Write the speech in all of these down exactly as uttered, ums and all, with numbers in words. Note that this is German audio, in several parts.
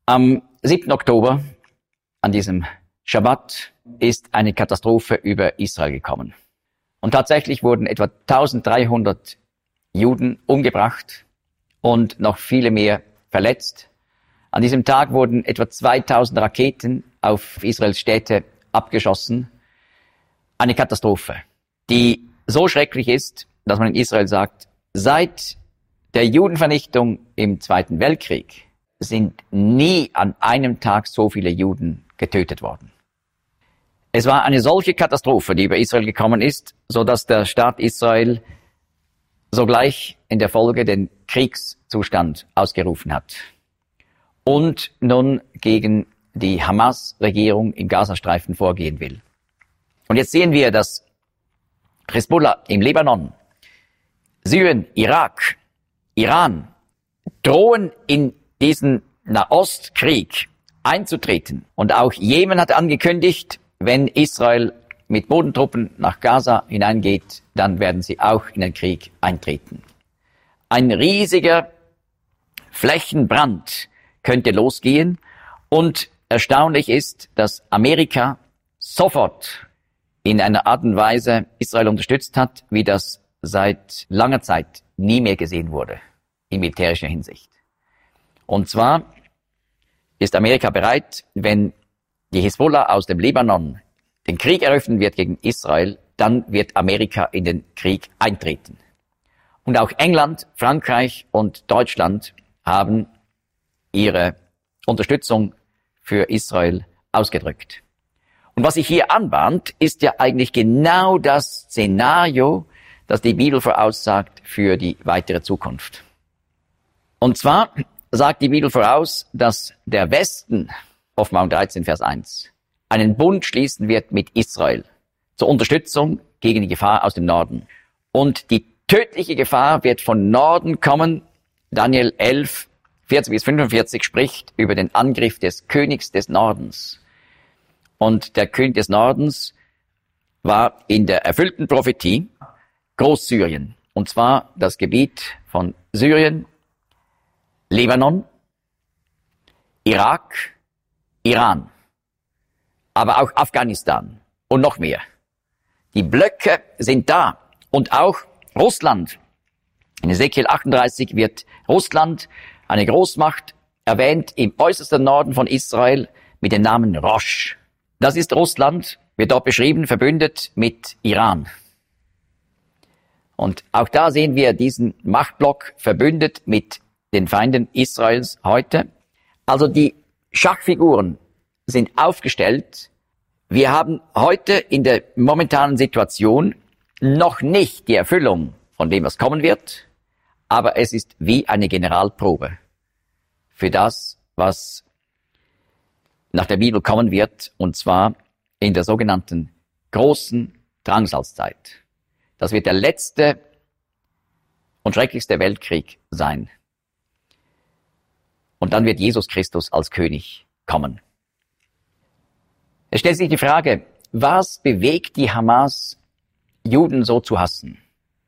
Am siebten Oktober, an diesem Schabbat, ist eine Katastrophe über Israel gekommen. Und tatsächlich wurden etwa eintausenddreihundert Juden umgebracht und noch viele mehr verletzt. An diesem Tag wurden etwa zweitausend Raketen auf Israels Städte abgeschossen. Eine Katastrophe, die so schrecklich ist, dass man in Israel sagt, seit der Judenvernichtung im Zweiten Weltkrieg sind nie an einem Tag so viele Juden getötet worden. Es war eine solche Katastrophe, die über Israel gekommen ist, so dass der Staat Israel sogleich in der Folge den Kriegszustand ausgerufen hat und nun gegen die Hamas-Regierung im Gazastreifen vorgehen will. Und jetzt sehen wir, dass Hisbollah im Libanon, Syrien, Irak, Iran drohen in diesen Nahostkrieg einzutreten. Und auch Jemen hat angekündigt, wenn Israel mit Bodentruppen nach Gaza hineingeht, dann werden sie auch in den Krieg eintreten. Ein riesiger Flächenbrand könnte losgehen und erstaunlich ist, dass Amerika sofort in einer Art und Weise Israel unterstützt hat, wie das seit langer Zeit nie mehr gesehen wurde in militärischer Hinsicht. Und zwar ist Amerika bereit, wenn die Hisbollah aus dem Libanon den Krieg eröffnen wird gegen Israel, dann wird Amerika in den Krieg eintreten. Und auch England, Frankreich und Deutschland haben ihre Unterstützung für Israel ausgedrückt. Und was sich hier anbahnt, ist ja eigentlich genau das Szenario, das die Bibel voraussagt für die weitere Zukunft. Und zwar sagt die Bibel voraus, dass der Westen, Offenbarung dreizehn, Vers eins, einen Bund schließen wird mit Israel zur Unterstützung gegen die Gefahr aus dem Norden. Und die tödliche Gefahr wird von Norden kommen. Daniel elf, vierzig bis fünfundvierzig spricht über den Angriff des Königs des Nordens. Und der König des Nordens war in der erfüllten Prophetie Großsyrien. Und zwar das Gebiet von Syrien, Libanon, Irak, Iran, aber auch Afghanistan und noch mehr. Die Blöcke sind da und auch Russland. In Ezekiel achtunddreißig wird Russland, eine Großmacht, erwähnt im äußersten Norden von Israel mit dem Namen Rosh. Das ist Russland, wird dort beschrieben, verbündet mit Iran. Und auch da sehen wir diesen Machtblock verbündet mit den Feinden Israels heute. Also die Schachfiguren sind aufgestellt. Wir haben heute in der momentanen Situation noch nicht die Erfüllung von dem, was kommen wird, aber es ist wie eine Generalprobe für das, was nach der Bibel kommen wird, und zwar in der sogenannten großen Drangsalzzeit. Das wird der letzte und schrecklichste Weltkrieg sein. Und dann wird Jesus Christus als König kommen. Es stellt sich die Frage, was bewegt die Hamas, Juden so zu hassen?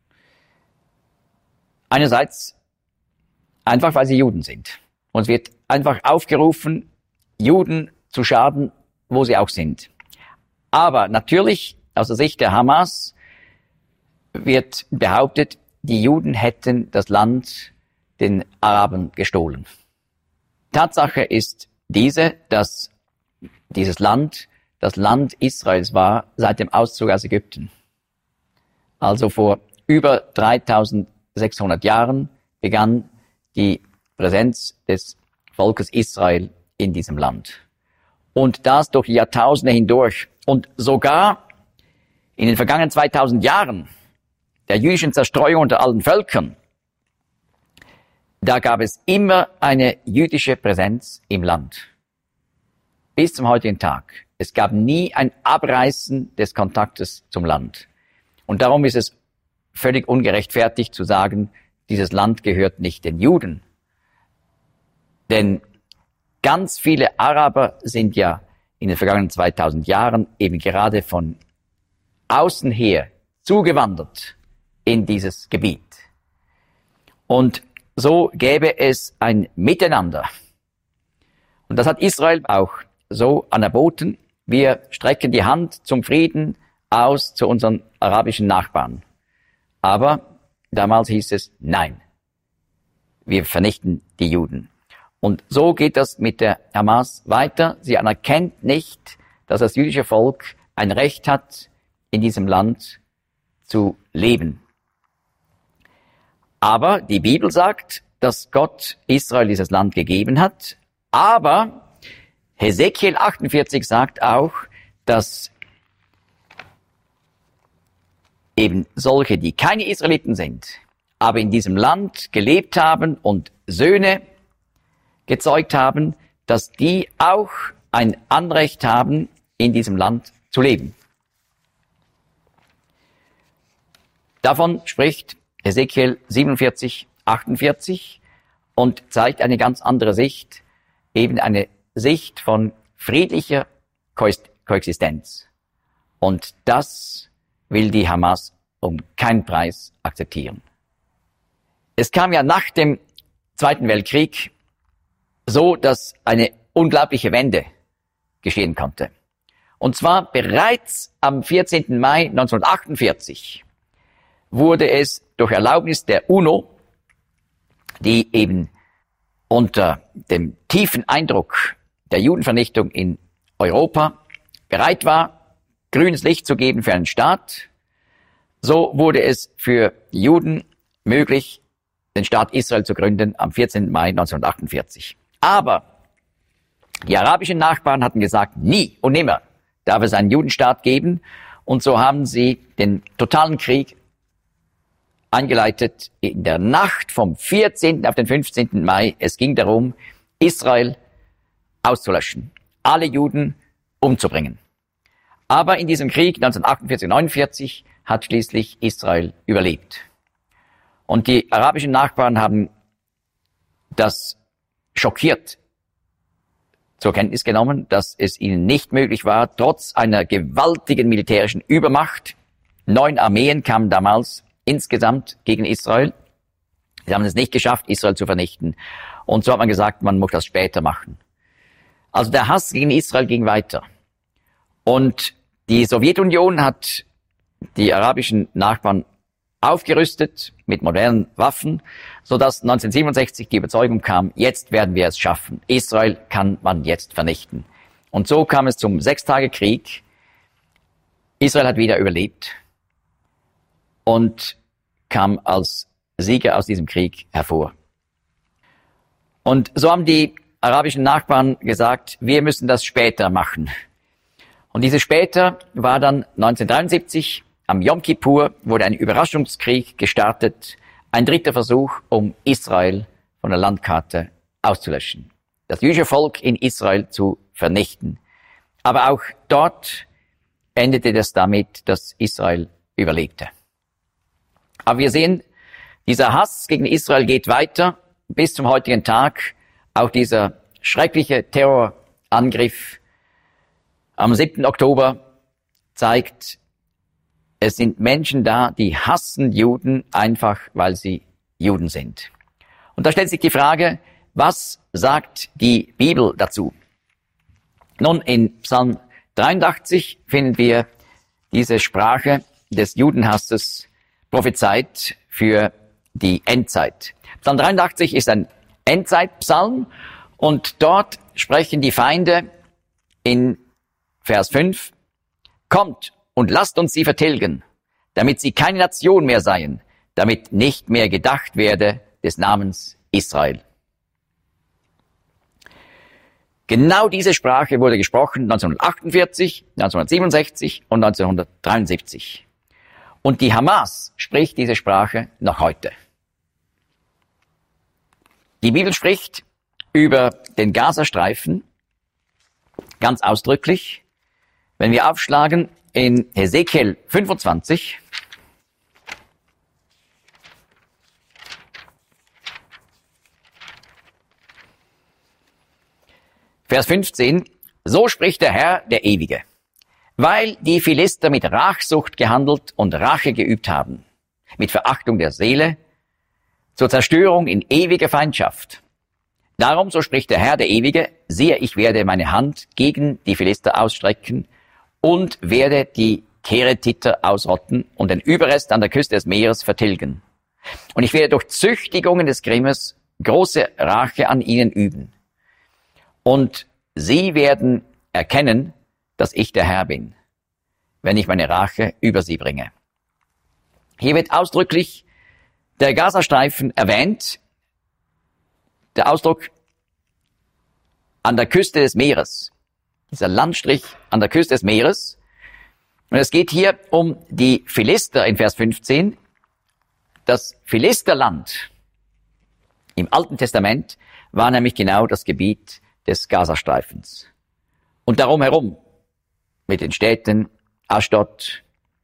Einerseits einfach, weil sie Juden sind. Und es wird einfach aufgerufen, Juden zu schaden, wo sie auch sind. Aber natürlich, aus der Sicht der Hamas, wird behauptet, die Juden hätten das Land den Arabern gestohlen. Tatsache ist diese, dass dieses Land das Land Israels war seit dem Auszug aus Ägypten. Also vor über dreitausendsechshundert Jahren begann die Präsenz des Volkes Israel in diesem Land. Und das durch Jahrtausende hindurch. Und sogar in den vergangenen zweitausend Jahren der jüdischen Zerstreuung unter allen Völkern, da gab es immer eine jüdische Präsenz im Land. Bis zum heutigen Tag. Es gab nie ein Abreißen des Kontaktes zum Land. Und darum ist es völlig ungerechtfertigt zu sagen, dieses Land gehört nicht den Juden. Denn ganz viele Araber sind ja in den vergangenen zweitausend Jahren eben gerade von außen her zugewandert in dieses Gebiet. Und so gäbe es ein Miteinander. Und Und das hat Israel auch so anerboten. Wir strecken die Hand zum Frieden aus zu unseren arabischen Nachbarn. Aber damals hieß es, nein, wir vernichten die Juden. Und so geht das mit der Hamas weiter. Sie anerkennt nicht, dass das jüdische Volk ein Recht hat, in diesem Land zu leben. Aber die Bibel sagt, dass Gott Israel dieses Land gegeben hat. Aber Hesekiel achtundvierzig sagt auch, dass eben solche, die keine Israeliten sind, aber in diesem Land gelebt haben und Söhne gezeugt haben, dass die auch ein Anrecht haben, in diesem Land zu leben. Davon spricht Hesekiel siebenundvierzig, achtundvierzig und zeigt eine ganz andere Sicht, eben eine Sicht von friedlicher Koexistenz. Und das will die Hamas um keinen Preis akzeptieren. Es kam ja nach dem Zweiten Weltkrieg so, dass eine unglaubliche Wende geschehen konnte. Und zwar bereits am vierzehnten Mai neunzehnhundertachtundvierzig wurde es durch Erlaubnis der UNO, die eben unter dem tiefen Eindruck der Judenvernichtung in Europa bereit war, grünes Licht zu geben für einen Staat, so wurde es für die Juden möglich, den Staat Israel zu gründen am vierzehnten Mai neunzehnhundertachtundvierzig. Aber die arabischen Nachbarn hatten gesagt, nie und nimmer darf es einen Judenstaat geben. Und so haben sie den totalen Krieg eingeleitet in der Nacht vom vierzehnten auf den fünfzehnten Mai. Es ging darum, Israel auszulöschen, alle Juden umzubringen. Aber in diesem Krieg neunzehnhundertachtundvierzig neunundvierzig hat schließlich Israel überlebt. Und die arabischen Nachbarn haben das schockiert zur Kenntnis genommen, dass es ihnen nicht möglich war, trotz einer gewaltigen militärischen Übermacht, neun Armeen kamen damals insgesamt gegen Israel. Sie haben es nicht geschafft, Israel zu vernichten. Und so hat man gesagt, man muss das später machen. Also der Hass gegen Israel ging weiter. Und die Sowjetunion hat die arabischen Nachbarn aufgerüstet mit modernen Waffen, sodass neunzehnhundertsiebenundsechzig die Überzeugung kam, jetzt werden wir es schaffen. Israel kann man jetzt vernichten. Und so kam es zum Sechstagekrieg. Israel hat wieder überlebt und kam als Sieger aus diesem Krieg hervor. Und so haben die arabischen Nachbarn gesagt, wir müssen das später machen. Und dieses später war dann neunzehnhundertdreiundsiebzig, am Yom Kippur wurde ein Überraschungskrieg gestartet, ein dritter Versuch, um Israel von der Landkarte auszulöschen, das jüdische Volk in Israel zu vernichten. Aber auch dort endete das damit, dass Israel überlebte. Aber wir sehen, dieser Hass gegen Israel geht weiter bis zum heutigen Tag. Auch dieser schreckliche Terrorangriff am siebten Oktober zeigt, es sind Menschen da, die hassen Juden einfach, weil sie Juden sind. Und da stellt sich die Frage, was sagt die Bibel dazu? Nun, in Psalm dreiundachtzig finden wir diese Sprache des Judenhasses prophezeit für die Endzeit. Psalm dreiundachtzig ist ein Endzeitpsalm und dort sprechen die Feinde in Vers fünf, kommt und lasst uns sie vertilgen, damit sie keine Nation mehr seien, damit nicht mehr gedacht werde des Namens Israel. Genau diese Sprache wurde gesprochen neunzehnhundertachtundvierzig, neunzehnhundertsiebenundsechzig und neunzehnhundertdreiundsiebzig. Und die Hamas spricht diese Sprache noch heute. Die Bibel spricht über den Gazastreifen ganz ausdrücklich. Wenn wir aufschlagen in Hesekiel fünfundzwanzig, Vers fünfzehn, so spricht der Herr, der Ewige, weil die Philister mit Rachsucht gehandelt und Rache geübt haben, mit Verachtung der Seele, zur Zerstörung in ewiger Feindschaft. Darum, so spricht der Herr, der Ewige, siehe, ich werde meine Hand gegen die Philister ausstrecken und werde die Keretiter ausrotten und den Überrest an der Küste des Meeres vertilgen. Und ich werde durch Züchtigungen des Grimmes große Rache an ihnen üben. Und sie werden erkennen, dass ich der Herr bin, wenn ich meine Rache über sie bringe. Hier wird ausdrücklich der Gazastreifen erwähnt, der Ausdruck an der Küste des Meeres, dieser Landstrich an der Küste des Meeres. Und es geht hier um die Philister in Vers fünfzehn. Das Philisterland im Alten Testament war nämlich genau das Gebiet des Gazastreifens. Und darum herum mit den Städten Aschdod,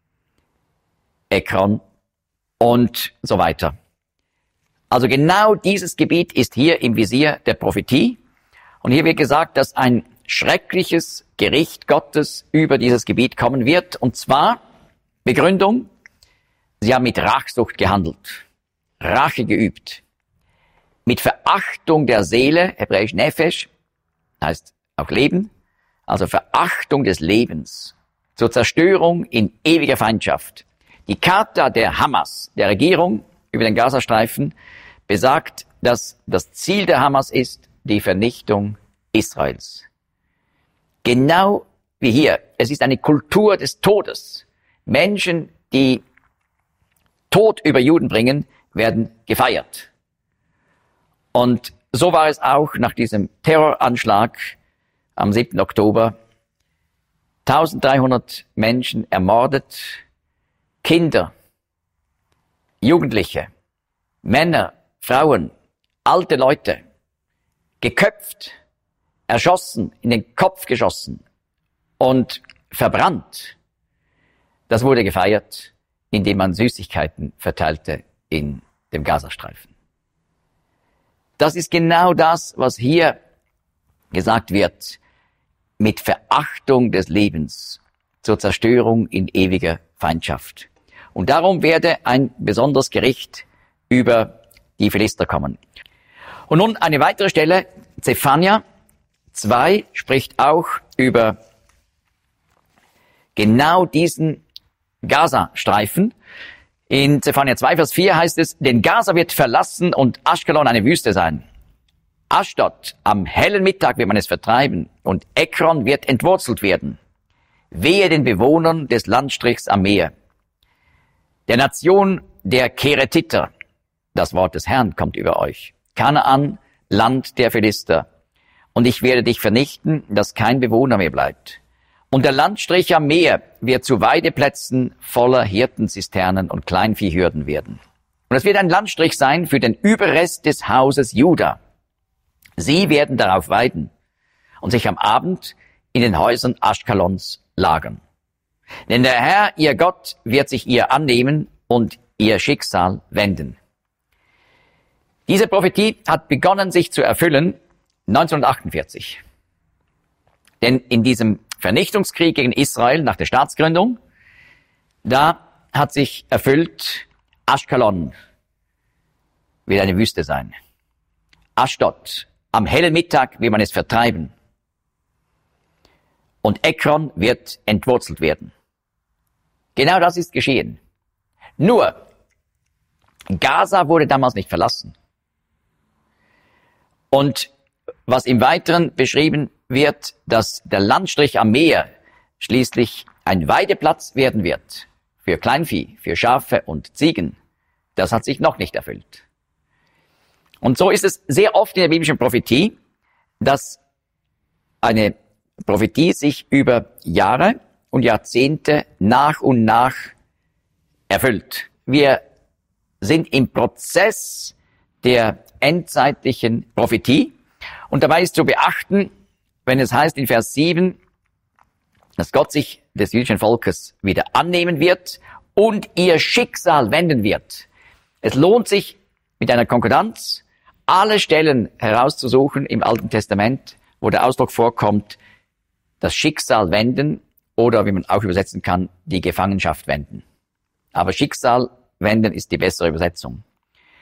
Ekron und so weiter. Also genau dieses Gebiet ist hier im Visier der Prophetie. Und hier wird gesagt, dass ein schreckliches Gericht Gottes über dieses Gebiet kommen wird. Und zwar, Begründung, sie haben mit Rachsucht gehandelt, Rache geübt, mit Verachtung der Seele, hebräisch Nefesh, heißt auch Leben, also Verachtung des Lebens, zur Zerstörung in ewiger Feindschaft. Die Charta der Hamas, der Regierung über den Gazastreifen, besagt, dass das Ziel der Hamas ist die Vernichtung Israels. Genau wie hier. Es ist eine Kultur des Todes. Menschen, die Tod über Juden bringen, werden gefeiert. Und so war es auch nach diesem Terroranschlag am siebten Oktober. eintausenddreihundert Menschen ermordet, Kinder, Jugendliche, Männer, Frauen, alte Leute, geköpft, erschossen, in den Kopf geschossen und verbrannt. Das wurde gefeiert, indem man Süßigkeiten verteilte in dem Gazastreifen. Das ist genau das, was hier gesagt wird, mit Verachtung des Lebens zur Zerstörung in ewiger Feindschaft. Und darum werde ein besonderes Gericht über die Philister kommen. Und nun eine weitere Stelle, Zephania zwei spricht auch über genau diesen Gazastreifen. In Zephania zwei, Vers vier heißt es, denn Gaza wird verlassen und Aschkelon eine Wüste sein. Aschdod, am hellen Mittag wird man es vertreiben und Ekron wird entwurzelt werden. Wehe den Bewohnern des Landstrichs am Meer, der Nation der Keretiter. Das Wort des Herrn kommt über euch. Kanaan, Land der Philister. Und ich werde dich vernichten, dass kein Bewohner mehr bleibt. Und der Landstrich am Meer wird zu Weideplätzen voller Hirtenzisternen und Kleinviehhürden werden. Und es wird ein Landstrich sein für den Überrest des Hauses Juda. Sie werden darauf weiden und sich am Abend in den Häusern Aschkelons lagern. Denn der Herr, ihr Gott, wird sich ihr annehmen und ihr Schicksal wenden. Diese Prophetie hat begonnen, sich zu erfüllen neunzehnhundertachtundvierzig. Denn in diesem Vernichtungskrieg gegen Israel nach der Staatsgründung, da hat sich erfüllt, Aschkelon wird eine Wüste sein. Aschdod, am hellen Mittag will man es vertreiben. Und Ekron wird entwurzelt werden. Genau das ist geschehen. Nur, Gaza wurde damals nicht verlassen. Und was im Weiteren beschrieben wird, dass der Landstrich am Meer schließlich ein Weideplatz werden wird für Kleinvieh, für Schafe und Ziegen, das hat sich noch nicht erfüllt. Und so ist es sehr oft in der biblischen Prophetie, dass eine Prophetie sich über Jahre und Jahrzehnte nach und nach erfüllt. Wir sind im Prozess der endzeitlichen Prophetie. Und dabei ist zu beachten, wenn es heißt in Vers sieben, dass Gott sich des jüdischen Volkes wieder annehmen wird und ihr Schicksal wenden wird. Es lohnt sich mit einer Konkordanz alle Stellen herauszusuchen im Alten Testament, wo der Ausdruck vorkommt, das Schicksal wenden oder, wie man auch übersetzen kann, die Gefangenschaft wenden. Aber Schicksal wenden ist die bessere Übersetzung.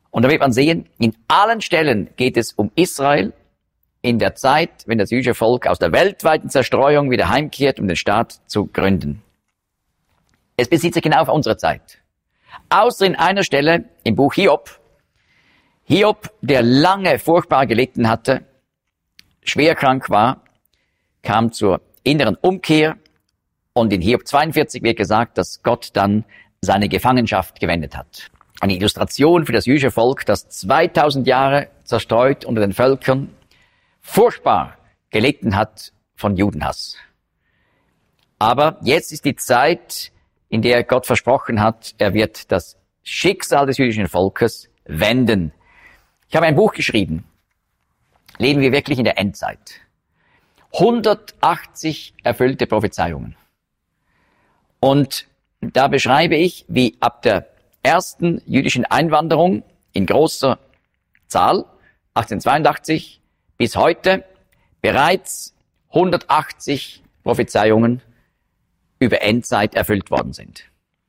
Und da wird man sehen, in allen Stellen geht es um Israel in der Zeit, wenn das jüdische Volk aus der weltweiten Zerstreuung wieder heimkehrt, um den Staat zu gründen. Es bezieht sich genau auf unsere Zeit. Außer in einer Stelle im Buch Hiob. Hiob, der lange furchtbar gelitten hatte, schwer krank war, kam zur inneren Umkehr und in Hiob zweiundvierzig wird gesagt, dass Gott dann seine Gefangenschaft gewendet hat. Eine Illustration für das jüdische Volk, das zweitausend Jahre zerstreut unter den Völkern, furchtbar gelitten hat von Judenhass. Aber jetzt ist die Zeit, in der Gott versprochen hat, er wird das Schicksal des jüdischen Volkes wenden. Ich habe ein Buch geschrieben. Leben wir wirklich in der Endzeit? hundertachtzig erfüllte Prophezeiungen. Und da beschreibe ich, wie ab der ersten jüdischen Einwanderung in großer Zahl, achtzehnhundertzweiundachtzig, bis heute bereits hundertachtzig Prophezeiungen über Endzeit erfüllt worden sind.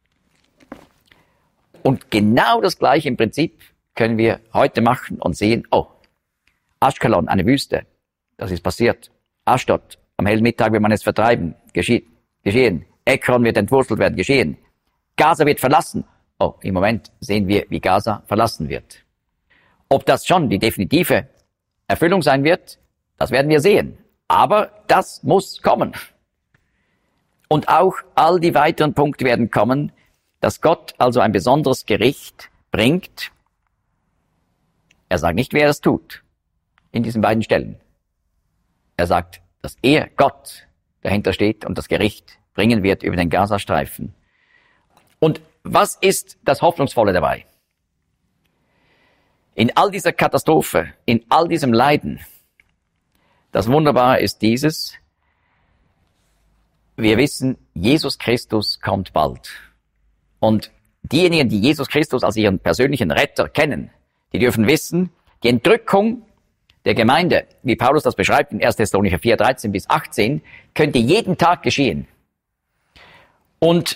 Und genau das Gleiche im Prinzip können wir heute machen und sehen, oh, Aschkelon, eine Wüste, das ist passiert. Aschdod, am hellen Mittag wird man es vertreiben, geschehen. geschehen. Ekron wird entwurzelt werden, geschehen. Gaza wird verlassen. Oh, im Moment sehen wir, wie Gaza verlassen wird. Ob das schon die definitive Erfüllung sein wird, das werden wir sehen. Aber das muss kommen. Und auch all die weiteren Punkte werden kommen, dass Gott also ein besonderes Gericht bringt. Er sagt nicht, wer es tut, in diesen beiden Stellen. Er sagt, dass er, Gott, dahinter steht und das Gericht bringen wird über den Gazastreifen. Und was ist das Hoffnungsvolle dabei? In all dieser Katastrophe, in all diesem Leiden, das Wunderbare ist dieses: Wir wissen, Jesus Christus kommt bald. Und diejenigen, die Jesus Christus als ihren persönlichen Retter kennen, die dürfen wissen, die Entrückung der Gemeinde, wie Paulus das beschreibt in erster Thessalonicher vier, dreizehn bis achtzehn, könnte jeden Tag geschehen. Und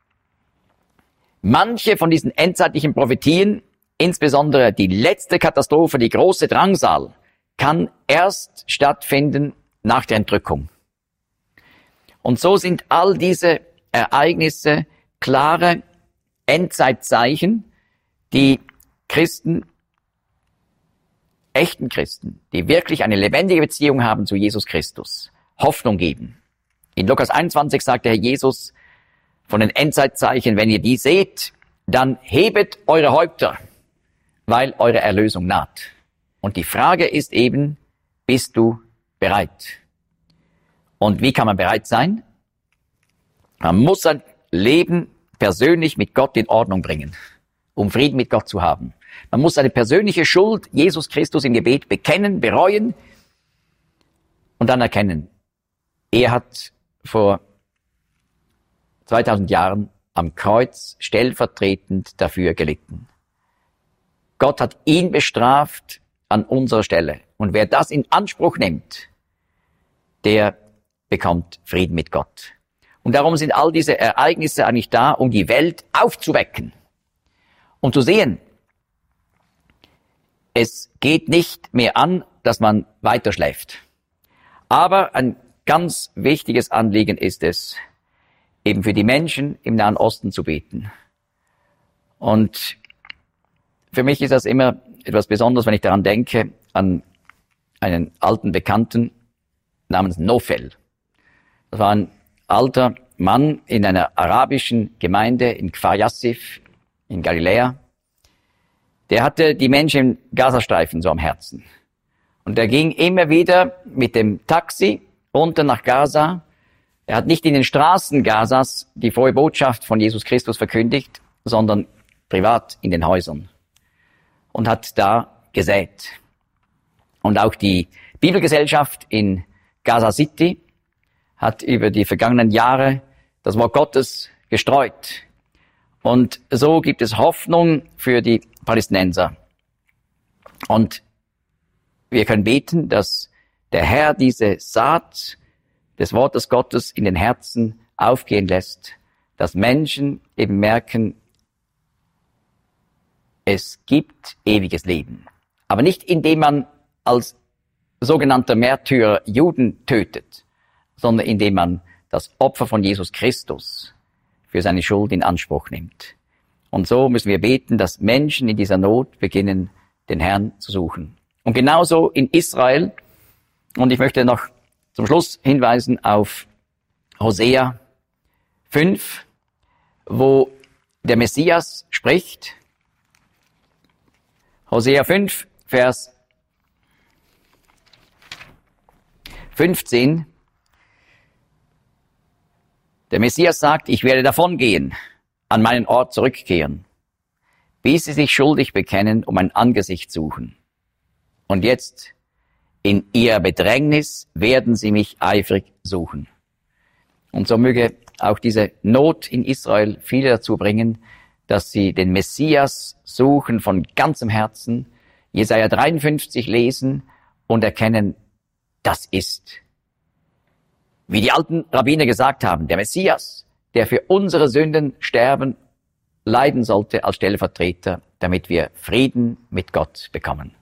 manche von diesen endzeitlichen Prophetien, insbesondere die letzte Katastrophe, die große Drangsal, kann erst stattfinden nach der Entrückung. Und so sind all diese Ereignisse klare Endzeitzeichen, die Christen, echten Christen, die wirklich eine lebendige Beziehung haben zu Jesus Christus, Hoffnung geben. In Lukas einundzwanzig sagt der Herr Jesus von den Endzeitzeichen: Wenn ihr die seht, dann hebet eure Häupter, weil eure Erlösung naht. Und die Frage ist eben, bist du bereit? Und wie kann man bereit sein? Man muss sein Leben persönlich mit Gott in Ordnung bringen, um Frieden mit Gott zu haben. Man muss seine persönliche Schuld Jesus Christus im Gebet bekennen, bereuen und dann erkennen, er hat vor zweitausend Jahren am Kreuz stellvertretend dafür gelitten. Gott hat ihn bestraft an unserer Stelle. Und wer das in Anspruch nimmt, der bekommt Frieden mit Gott. Und darum sind all diese Ereignisse eigentlich da, um die Welt aufzuwecken und zu sehen, es geht nicht mehr an, dass man weiter schläft. Aber ein ganz wichtiges Anliegen ist es, eben für die Menschen im Nahen Osten zu beten. Und für mich ist das immer etwas Besonderes, wenn ich daran denke, an einen alten Bekannten namens Nofel. Das war ein alter Mann in einer arabischen Gemeinde in Kfar Yassif in Galiläa. Der hatte die Menschen im Gazastreifen so am Herzen. Und er ging immer wieder mit dem Taxi runter nach Gaza. Er hat nicht in den Straßen Gazas die frohe Botschaft von Jesus Christus verkündigt, sondern privat in den Häusern und hat da gesät. Und auch die Bibelgesellschaft in Gaza City hat über die vergangenen Jahre das Wort Gottes gestreut. Und so gibt es Hoffnung für die Palästinenser. Und wir können beten, dass der Herr diese Saat des Wortes Gottes in den Herzen aufgehen lässt, dass Menschen eben merken, es gibt ewiges Leben. Aber nicht indem man als sogenannter Märtyrer Juden tötet, sondern indem man das Opfer von Jesus Christus für seine Schuld in Anspruch nimmt. Und so müssen wir beten, dass Menschen in dieser Not beginnen, den Herrn zu suchen. Und genauso in Israel, und ich möchte noch zum Schluss hinweisen auf Hosea fünf, wo der Messias spricht. Hosea fünf, Vers fünfzehn. Der Messias sagt, ich werde davongehen, an meinen Ort zurückkehren, bis sie sich schuldig bekennen, um mein Angesicht suchen. Und jetzt, in ihrer Bedrängnis, werden sie mich eifrig suchen. Und so möge auch diese Not in Israel viele dazu bringen, dass sie den Messias suchen von ganzem Herzen, Jesaja dreiundfünfzig lesen und erkennen, das ist, wie die alten Rabbiner gesagt haben, der Messias, der für unsere Sünden sterben, leiden sollte als Stellvertreter, damit wir Frieden mit Gott bekommen.